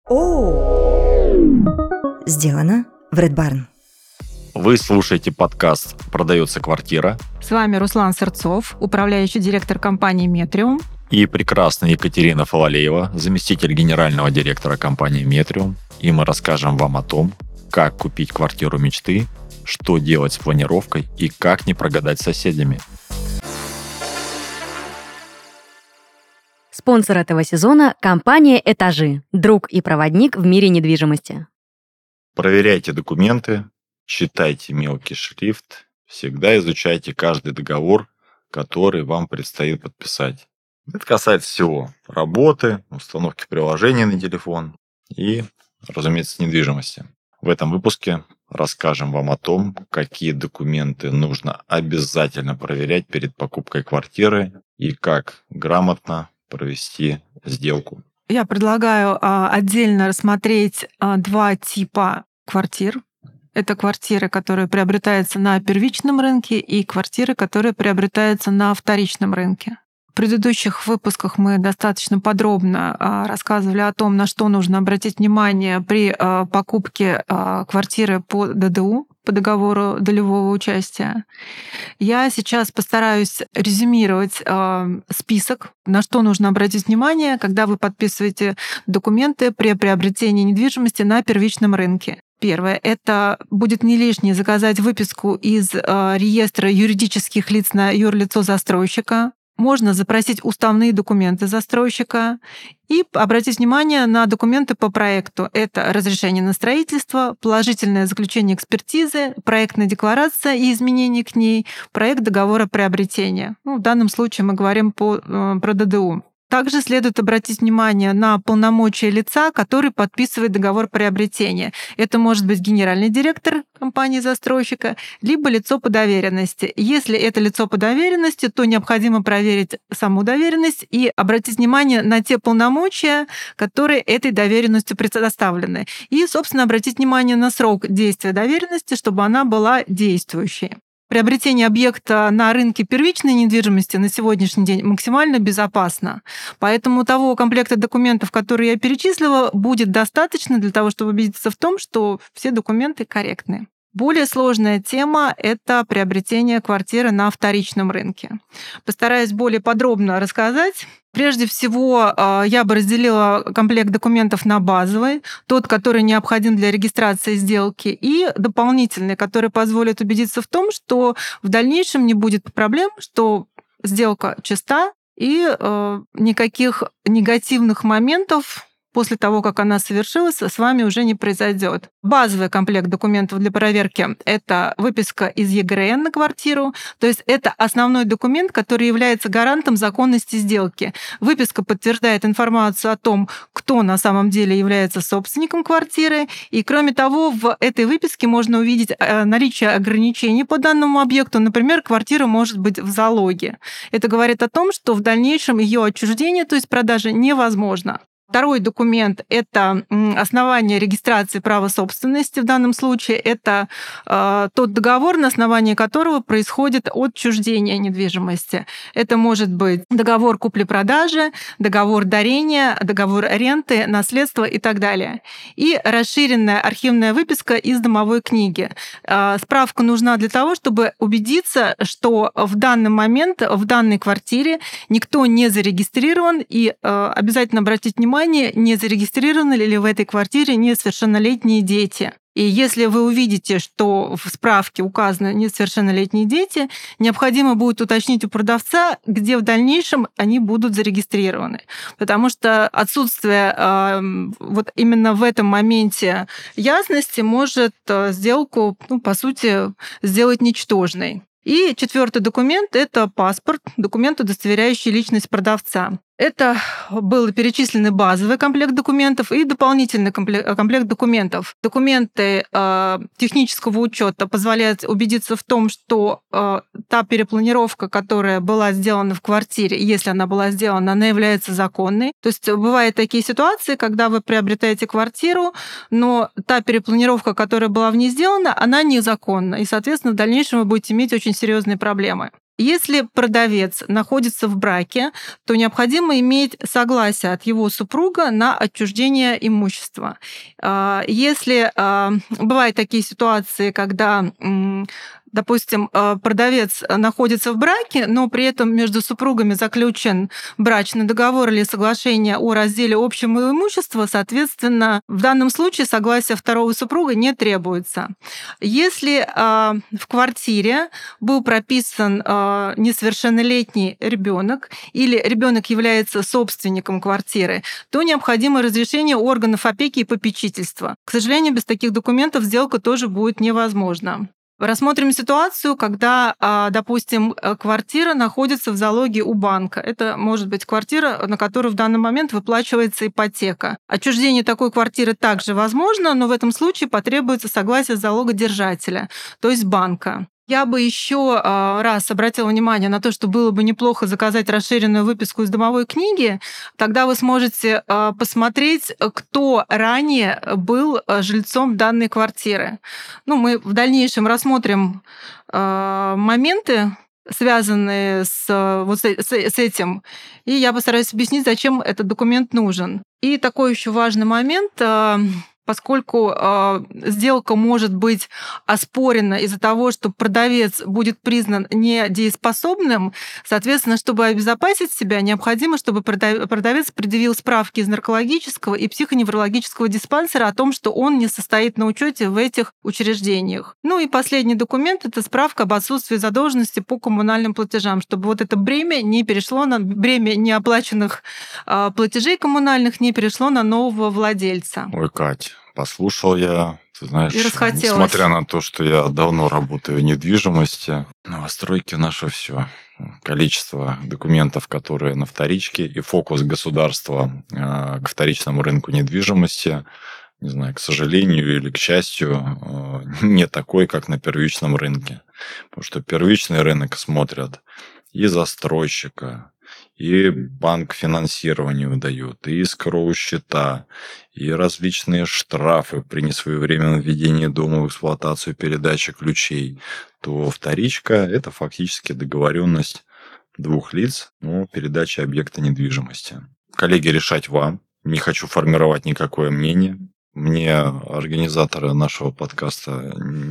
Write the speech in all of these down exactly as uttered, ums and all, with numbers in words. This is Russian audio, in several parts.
О! Сделано в Red Barn. Вы слушаете подкаст «Продается квартира». С вами Руслан Сырцов, управляющий директор компании «Метриум». И прекрасная Екатерина Фалалеева, заместитель генерального директора компании «Метриум». И мы расскажем вам о том, как купить квартиру мечты, что делать с планировкой и как не прогадать с соседями. Спонсор этого сезона – компания «Этажи», друг и проводник в мире недвижимости. Проверяйте документы, читайте мелкий шрифт, всегда изучайте каждый договор, который вам предстоит подписать. Это касается всего: работы, установки приложений на телефон и, разумеется, недвижимости. В этом выпуске расскажем вам о том, какие документы нужно обязательно проверять перед покупкой квартиры и как грамотно провести сделку. Я предлагаю а, отдельно рассмотреть а, два типа квартир. Это квартиры, которые приобретаются на первичном рынке, и квартиры, которые приобретаются на вторичном рынке. В предыдущих выпусках мы достаточно подробно а, рассказывали о том, на что нужно обратить внимание при а, покупке а, квартиры по ДДУ, по договору долевого участия. Я сейчас постараюсь резюмировать э, список, на что нужно обратить внимание, когда вы подписываете документы при приобретении недвижимости на первичном рынке. Первое — это будет не лишнее заказать выписку из э, реестра юридических лиц на юрлицо застройщика. Можно запросить уставные документы застройщика и обратить внимание на документы по проекту. Это разрешение на строительство, положительное заключение экспертизы, проектная декларация и изменения к ней, проект договора приобретения. Ну, в данном случае мы говорим по, про ДДУ. Также следует обратить внимание на полномочия лица, который подписывает договор приобретения. Это может быть генеральный директор компании-застройщика, либо лицо по доверенности. Если это лицо по доверенности, то необходимо проверить саму доверенность и обратить внимание на те полномочия, которые этой доверенностью предоставлены. И, собственно, обратить внимание на срок действия доверенности, чтобы она была действующей. Приобретение объекта на рынке первичной недвижимости на сегодняшний день максимально безопасно. Поэтому того комплекта документов, которые я перечислила, будет достаточно для того, чтобы убедиться в том, что все документы корректны. Более сложная тема — это приобретение квартиры на вторичном рынке. Постараюсь более подробно рассказать. Прежде всего, я бы разделила комплект документов на базовый, тот, который необходим для регистрации сделки, и дополнительный, который позволит убедиться в том, что в дальнейшем не будет проблем, что сделка чиста и никаких негативных моментов после того, как она совершилась, с вами уже не произойдет. Базовый комплект документов для проверки — это выписка из ЕГРН на квартиру, то есть это основной документ, который является гарантом законности сделки. Выписка подтверждает информацию о том, кто на самом деле является собственником квартиры, и кроме того, в этой выписке можно увидеть наличие ограничений по данному объекту. Например, квартира может быть в залоге. Это говорит о том, что в дальнейшем ее отчуждение, то есть продажа, невозможно. Второй документ — это основание регистрации права собственности. В данном случае это э, тот договор, на основании которого происходит отчуждение недвижимости. Это может быть договор купли-продажи, договор дарения, договор ренты, наследства и так далее. И расширенная архивная выписка из домовой книги. Э, справка нужна для того, чтобы убедиться, что в данный момент в данной квартире никто не зарегистрирован, и э, обязательно обратить внимание, не зарегистрированы ли в этой квартире несовершеннолетние дети. И если вы увидите, что в справке указаны несовершеннолетние дети, необходимо будет уточнить у продавца, где в дальнейшем они будут зарегистрированы. Потому что отсутствие э, вот именно в этом моменте ясности может сделку, ну, по сути, сделать ничтожной. И четвертый документ — это паспорт, документ, удостоверяющий личность продавца. Это был перечисленный базовый комплект документов и дополнительный комплект, комплект документов. Документы э, технического учета позволяют убедиться в том, что э, та перепланировка, которая была сделана в квартире, если она была сделана, она является законной. То есть бывают такие ситуации, когда вы приобретаете квартиру, но та перепланировка, которая была в ней сделана, она незаконна. И, соответственно, в дальнейшем вы будете иметь очень серьезные проблемы. Если продавец находится в браке, то необходимо иметь согласие от его супруга на отчуждение имущества. Если бывают такие ситуации, когда, допустим, продавец находится в браке, но при этом между супругами заключен брачный договор или соглашение о разделе общего имущества, соответственно, в данном случае согласие второго супруга не требуется. Если в квартире был прописан несовершеннолетний ребенок или ребенок является собственником квартиры, то необходимо разрешение органов опеки и попечительства. К сожалению, без таких документов сделка тоже будет невозможна. Рассмотрим ситуацию, когда, допустим, квартира находится в залоге у банка. Это может быть квартира, на которую в данный момент выплачивается ипотека. Отчуждение такой квартиры также возможно, но в этом случае потребуется согласие залогодержателя, то есть банка. Я бы еще раз обратила внимание на то, что было бы неплохо заказать расширенную выписку из домовой книги. Тогда вы сможете посмотреть, кто ранее был жильцом данной квартиры. Ну, мы в дальнейшем рассмотрим моменты, связанные с, вот с, с этим, и я постараюсь объяснить, зачем этот документ нужен. И такой еще важный момент. Поскольку э, сделка может быть оспорена из-за того, что продавец будет признан недееспособным, соответственно, чтобы обезопасить себя, необходимо, чтобы продавец предъявил справки из наркологического и психоневрологического диспансера о том, что он не состоит на учете в этих учреждениях. Ну и последний документ – это справка об отсутствии задолженности по коммунальным платежам, чтобы вот это бремя не перешло на бремя неоплаченных э, платежей коммунальных не перешло на нового владельца. Ой, Кать. Послушал я, ты знаешь, и несмотря на то, что я давно работаю в недвижимости, новостройки наше все. Количество документов, которые на вторичке, и фокус государства э, к вторичному рынку недвижимости, не знаю, к сожалению или к счастью, э, не такой, как на первичном рынке. Потому что первичный рынок смотрят и застройщика, и банк финансирование выдает, и эскроу счета, и различные штрафы при несвоевременном введении дома в эксплуатацию, передаче ключей, то вторичка – это фактически договоренность двух лиц о передаче объекта недвижимости. Коллеги, решать вам. Не хочу формировать никакое мнение. Мне организаторы нашего подкаста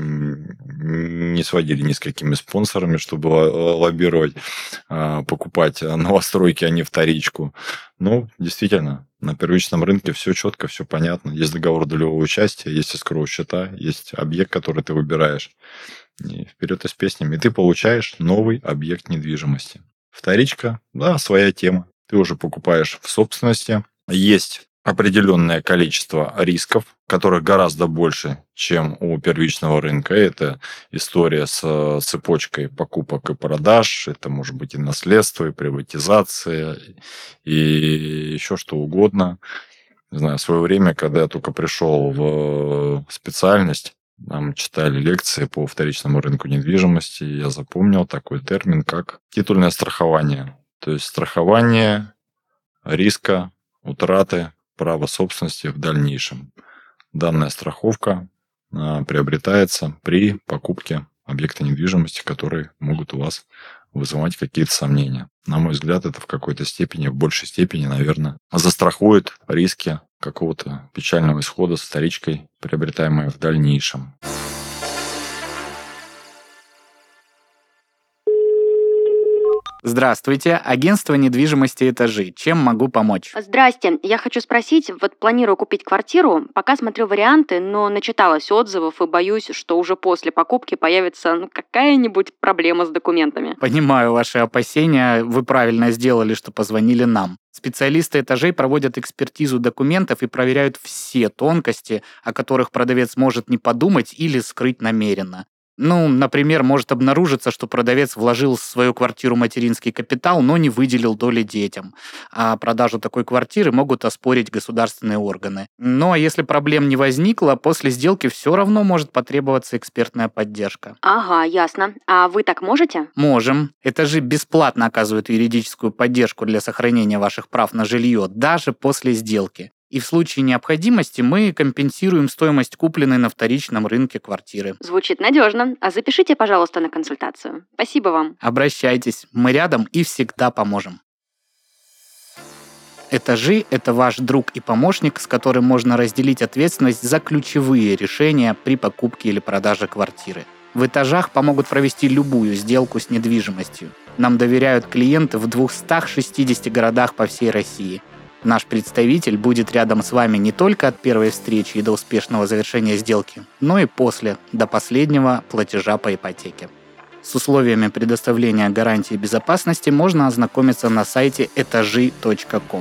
не сводили ни с какими спонсорами, чтобы лоббировать, покупать новостройки, а не вторичку. Ну, действительно, на первичном рынке все четко, все понятно. Есть договор долевого участия, есть эскроу счета, есть объект, который ты выбираешь. И вперед и с песнями. И ты получаешь новый объект недвижимости. Вторичка, да, своя тема. Ты уже покупаешь в собственности. Есть определенное количество рисков, которых гораздо больше, чем у первичного рынка. Это история с цепочкой покупок и продаж, это может быть и наследство, и приватизация, и еще что угодно. Не знаю, в свое время, когда я только пришел в специальность, нам читали лекции по вторичному рынку недвижимости, и я запомнил такой термин, как титульное страхование. То есть страхование риска утраты права собственности в дальнейшем. Данная страховка а, приобретается при покупке объекта недвижимости, которые могут у вас вызывать какие-то сомнения. На мой взгляд, это в какой-то степени, в большей степени, наверное, застрахует риски какого-то печального исхода с вторичкой, приобретаемой в дальнейшем. Здравствуйте, агентство недвижимости «Этажи». Чем могу помочь? Здрасте, я хочу спросить, вот планирую купить квартиру, пока смотрю варианты, но начиталась отзывов и боюсь, что уже после покупки появится ну, какая-нибудь проблема с документами. Понимаю ваши опасения, вы правильно сделали, что позвонили нам. Специалисты «Этажей» проводят экспертизу документов и проверяют все тонкости, о которых продавец может не подумать или скрыть намеренно. Ну, например, может обнаружиться, что продавец вложил в свою квартиру материнский капитал, но не выделил доли детям. А продажу такой квартиры могут оспорить государственные органы. Ну, а если проблем не возникло, после сделки все равно может потребоваться экспертная поддержка. Ага, ясно. А вы так можете? Можем. «Этажи» бесплатно оказывают юридическую поддержку для сохранения ваших прав на жилье, даже после сделки. И в случае необходимости мы компенсируем стоимость купленной на вторичном рынке квартиры. Звучит надежно. А запишите, пожалуйста, на консультацию. Спасибо вам. Обращайтесь, мы рядом и всегда поможем. Этажи – это ваш друг и помощник, с которым можно разделить ответственность за ключевые решения при покупке или продаже квартиры. В этажах помогут провести любую сделку с недвижимостью. Нам доверяют клиенты в двухстах шестидесяти городах по всей России. Наш представитель будет рядом с вами не только от первой встречи и до успешного завершения сделки, но и после, до последнего платежа по ипотеке. С условиями предоставления гарантии безопасности можно ознакомиться на сайте этажи точка ком.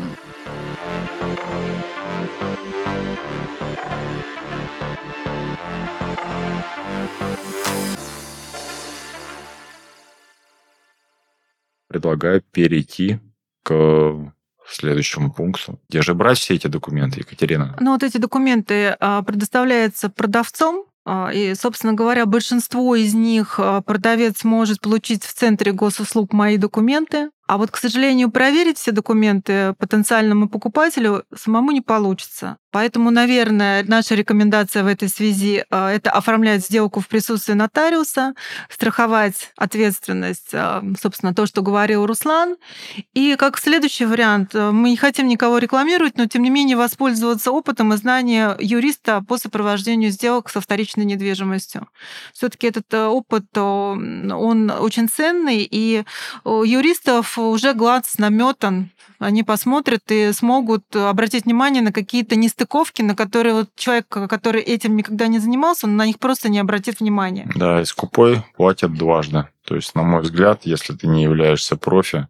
Предлагаю перейти к следующему пункту. Где же брать все эти документы, Екатерина? Ну, вот эти документы а, предоставляются продавцом, а, и, собственно говоря, большинство из них а, продавец может получить в Центре госуслуг «Мои документы». А вот, к сожалению, проверить все документы потенциальному покупателю самому не получится. Поэтому, наверное, наша рекомендация в этой связи — это оформлять сделку в присутствии нотариуса, страховать ответственность, собственно, то, что говорил Руслан. И как следующий вариант, мы не хотим никого рекламировать, но, тем не менее, воспользоваться опытом и знанием юриста по сопровождению сделок со вторичной недвижимостью. Все-таки этот опыт, он очень ценный, и у юристов уже глаз наметан. Они посмотрят и смогут обратить внимание на какие-то нестыковки, на которые вот человек, который этим никогда не занимался, он на них просто не обратит внимания. Да, и скупой платят дважды. То есть, на мой взгляд, если ты не являешься профи,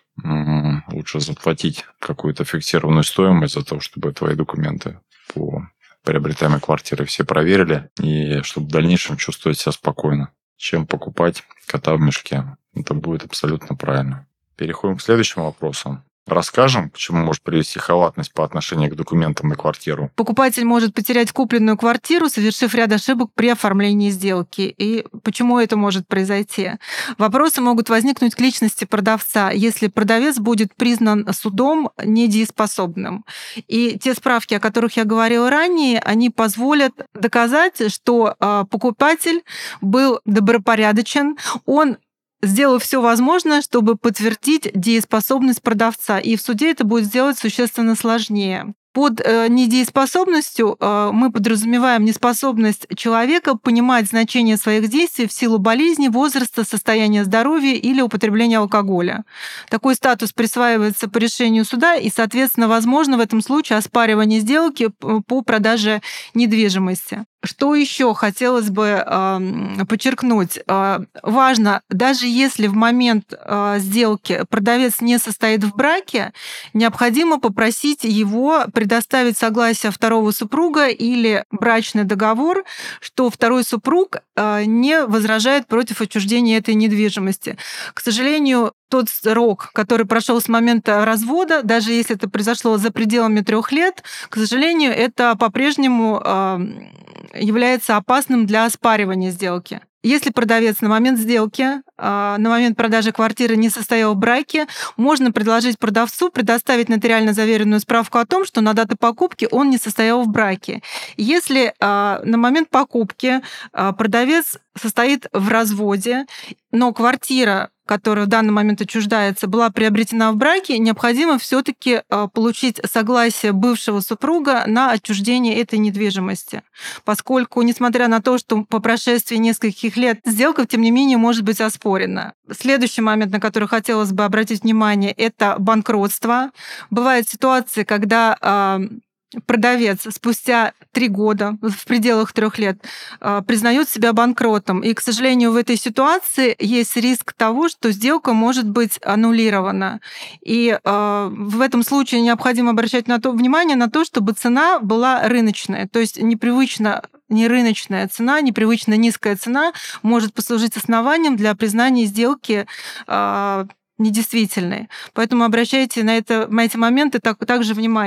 лучше заплатить какую-то фиксированную стоимость за то, чтобы твои документы по приобретаемой квартире все проверили, и чтобы в дальнейшем чувствовать себя спокойно, чем покупать кота в мешке. Это будет абсолютно правильно. Переходим к следующему вопросу. Расскажем, к чему может привести халатность по отношению к документам на квартиру. Покупатель может потерять купленную квартиру, совершив ряд ошибок при оформлении сделки. И почему это может произойти? Вопросы могут возникнуть к личности продавца, если продавец будет признан судом недееспособным. И те справки, о которых я говорила ранее, они позволят доказать, что покупатель был добропорядочен, он сделал все возможное, чтобы подтвердить дееспособность продавца. И в суде это будет сделать существенно сложнее. Под недееспособностью мы подразумеваем неспособность человека понимать значение своих действий в силу болезни, возраста, состояния здоровья или употребления алкоголя. Такой статус присваивается по решению суда, и, соответственно, возможно в этом случае оспаривание сделки по продаже недвижимости. Что еще хотелось бы э, подчеркнуть? Э, важно, даже если в момент э, сделки продавец не состоит в браке, необходимо попросить его предоставить согласие второго супруга или брачный договор, что второй супруг э, не возражает против отчуждения этой недвижимости. К сожалению, тот срок, который прошел с момента развода, даже если это произошло за пределами трех лет, к сожалению, это по-прежнему э, является опасным для оспаривания сделки. Если продавец на момент сделки, на момент продажи квартиры не состоял в браке, можно предложить продавцу предоставить нотариально заверенную справку о том, что на дату покупки он не состоял в браке. Если на момент покупки продавец состоит в разводе, но квартира, которая в данный момент отчуждается, была приобретена в браке, необходимо все-таки получить согласие бывшего супруга на отчуждение этой недвижимости. Поскольку, несмотря на то, что по прошествии нескольких лет сделка, тем не менее, может быть оспорена. Следующий момент, на который хотелось бы обратить внимание, это банкротство. Бывают ситуации, когда продавец спустя три года, в пределах трех лет, признает себя банкротом. И, к сожалению, в этой ситуации есть риск того, что сделка может быть аннулирована. И в этом случае необходимо обращать на то, внимание на то, чтобы цена была рыночная. То есть непривычно нерыночная цена, непривычно низкая цена может послужить основанием для признания сделки недействительной. Поэтому обращайте на, это, на эти моменты так, также внимание.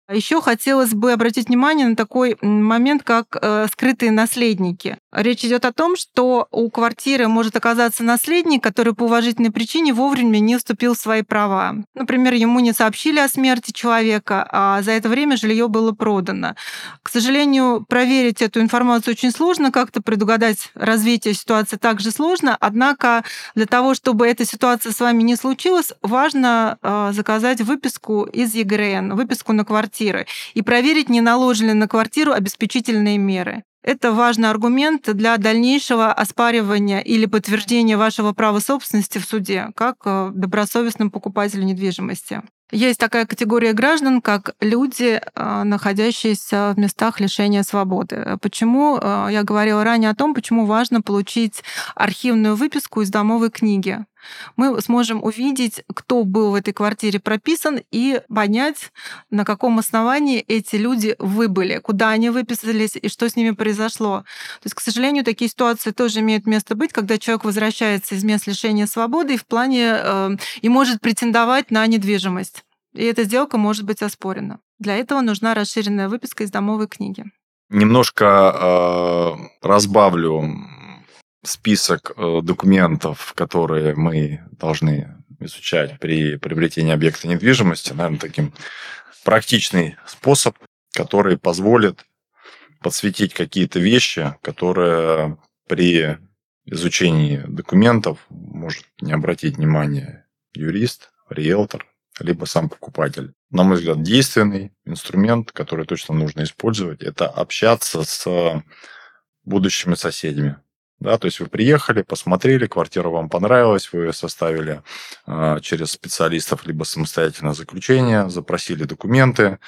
Еще хотелось бы обратить внимание на такой момент, как э, скрытые наследники. Речь идет о том, что у квартиры может оказаться наследник, который по уважительной причине вовремя не вступил в свои права. Например, ему не сообщили о смерти человека, а за это время жилье было продано. К сожалению, проверить эту информацию очень сложно, как-то предугадать развитие ситуации также сложно, однако для того, чтобы эта ситуация с вами не случилась, важно э, заказать выписку из ЕГРН, выписку на квартиры, и проверить, не наложены на квартиру обеспечительные меры. Это важный аргумент для дальнейшего оспаривания или подтверждения вашего права собственности в суде, как добросовестным покупателю недвижимости. Есть такая категория граждан, как люди, находящиеся в местах лишения свободы. Почему я говорила ранее о том, почему важно получить архивную выписку из домовой книги. Мы сможем увидеть, кто был в этой квартире прописан, и понять, на каком основании эти люди выбыли, куда они выписались и что с ними произошло. То есть, к сожалению, такие ситуации тоже имеют место быть, когда человек возвращается из мест лишения свободы и в плане э, и может претендовать на недвижимость. И эта сделка может быть оспорена. Для этого нужна расширенная выписка из домовой книги. Немножко э, разбавлю список документов, которые мы должны изучать при приобретении объекта недвижимости. Наверное, таким практичный способ, который позволит подсветить какие-то вещи, которые при изучении документов может не обратить внимание юрист, риэлтор, либо сам покупатель. На мой взгляд, действенный инструмент, который точно нужно использовать, это общаться с будущими соседями. Да, то есть вы приехали, посмотрели, квартира вам понравилась, вы составили э, через специалистов либо самостоятельно заключение, запросили документы,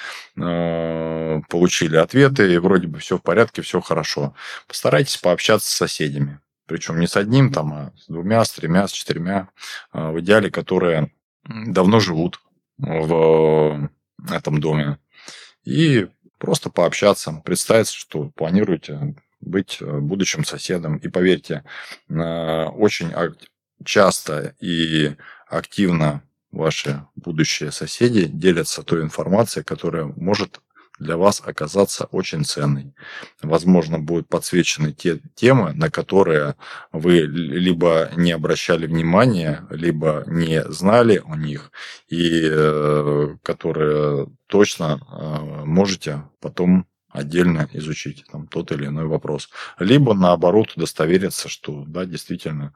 э, получили ответы, и вроде бы все в порядке, все хорошо. Постарайтесь пообщаться с соседями. Причем не с одним, там, а с двумя, с тремя, с четырьмя, э, в идеале, которые давно живут в этом доме. И просто пообщаться, представить, что планируете быть будущим соседом. И поверьте, очень часто и активно ваши будущие соседи делятся той информацией, которая может для вас оказаться очень ценной. Возможно, будут подсвечены те темы, на которые вы либо не обращали внимания, либо не знали о них, и которые точно можете потом отдельно изучить там, тот или иной вопрос. Либо, наоборот, удостовериться, что, да, действительно,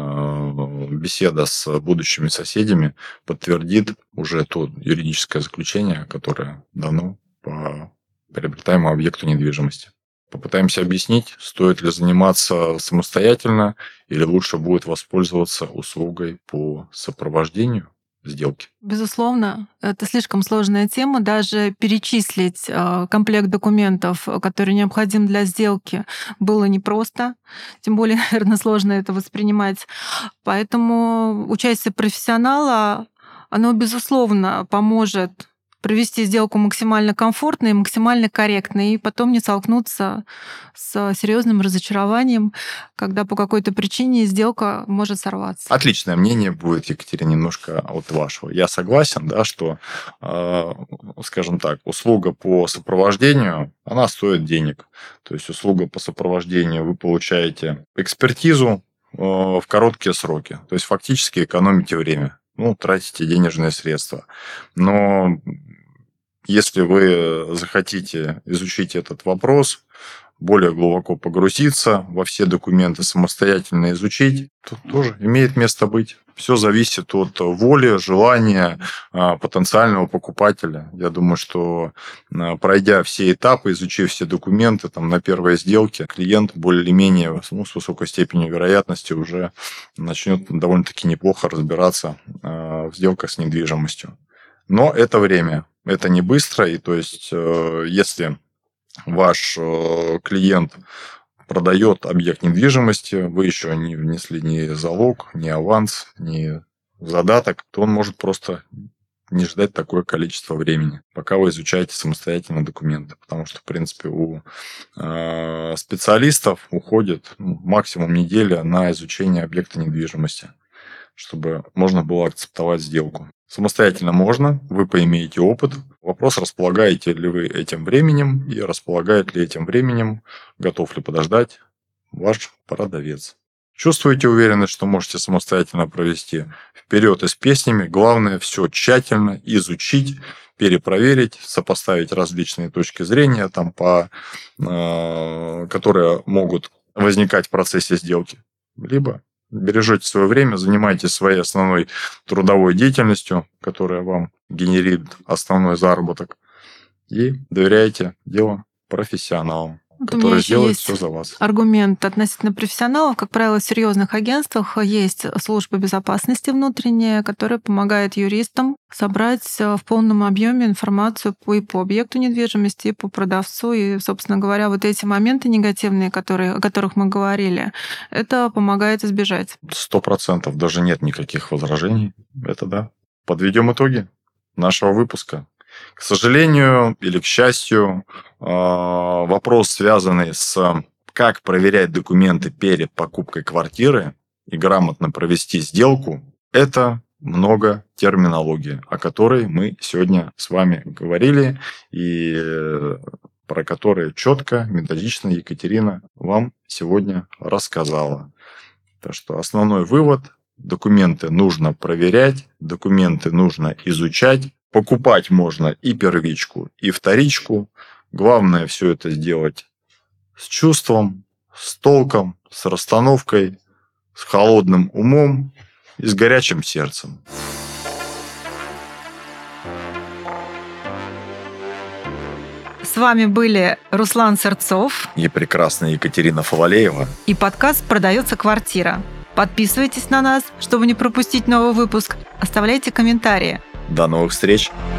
беседа с будущими соседями подтвердит уже то юридическое заключение, которое дано по приобретаемому объекту недвижимости. Попытаемся объяснить, стоит ли заниматься самостоятельно или лучше будет воспользоваться услугой по сопровождению сделки. Безусловно, это слишком сложная тема. Даже перечислить комплект документов, который необходим для сделки, было непросто. Тем более, наверное, сложно это воспринимать. Поэтому участие профессионала, оно, безусловно, поможет провести сделку максимально комфортно и максимально корректно, и потом не столкнуться с серьезным разочарованием, когда по какой-то причине сделка может сорваться. Отличное мнение будет, Екатерина, немножко от вашего. Я согласен, да, что, э, скажем так, услуга по сопровождению, она стоит денег. То есть услуга по сопровождению, вы получаете экспертизу э, в короткие сроки. То есть фактически экономите время. Ну, тратите денежные средства. Но если вы захотите изучить этот вопрос, более глубоко погрузиться во все документы, самостоятельно изучить, то тоже имеет место быть. Все зависит от воли, желания потенциального покупателя. Я думаю, что пройдя все этапы, изучив все документы там, на первой сделке, клиент более-менее ну, с высокой степенью вероятности уже начнет довольно-таки неплохо разбираться в сделках с недвижимостью. Но это время, это не быстро. И то есть, если ваш клиент продает объект недвижимости, вы еще не внесли ни залог, ни аванс, ни задаток, то он может просто не ждать такое количество времени, пока вы изучаете самостоятельно документы. Потому что, в принципе, у э, специалистов уходит ну, максимум неделя на изучение объекта недвижимости, чтобы можно было акцептовать сделку. Самостоятельно можно, вы поимеете опыт. Вопрос, располагаете ли вы этим временем и располагает ли этим временем, готов ли подождать ваш продавец. Чувствуете уверенность, что можете самостоятельно провести? Вперед и с песнями. Главное все тщательно изучить, перепроверить, сопоставить различные точки зрения, там, по, э, которые могут возникать в процессе сделки. Либо бережете свое время, занимаетесь своей основной трудовой деятельностью, которая вам генерит основной заработок, и доверяете дело профессионалам, Вот у меня которые еще сделают есть все за вас. аргумент относительно профессионалов. Как правило, в серьезных агентствах есть служба безопасности внутренняя, которая помогает юристам собрать в полном объеме информацию по, и по объекту недвижимости, и по продавцу. И, собственно говоря, вот эти моменты негативные, которые, о которых мы говорили, это помогает избежать. Сто процентов даже нет никаких возражений. Это да. Подведем итоги нашего выпуска. К сожалению или к счастью, вопрос, связанный с как проверять документы перед покупкой квартиры и грамотно провести сделку, это много терминологии, о которой мы сегодня с вами говорили и про которые четко, методично Екатерина вам сегодня рассказала. Так что основной вывод: документы нужно проверять, документы нужно изучать. Покупать можно и первичку, и вторичку. Главное все это сделать с чувством, с толком, с расстановкой, с холодным умом и с горячим сердцем. С вами были Руслан Сырцов И прекрасная Екатерина Фавалеева. и подкаст «Продается квартира». Подписывайтесь на нас, чтобы не пропустить новый выпуск. Оставляйте комментарии. До новых встреч!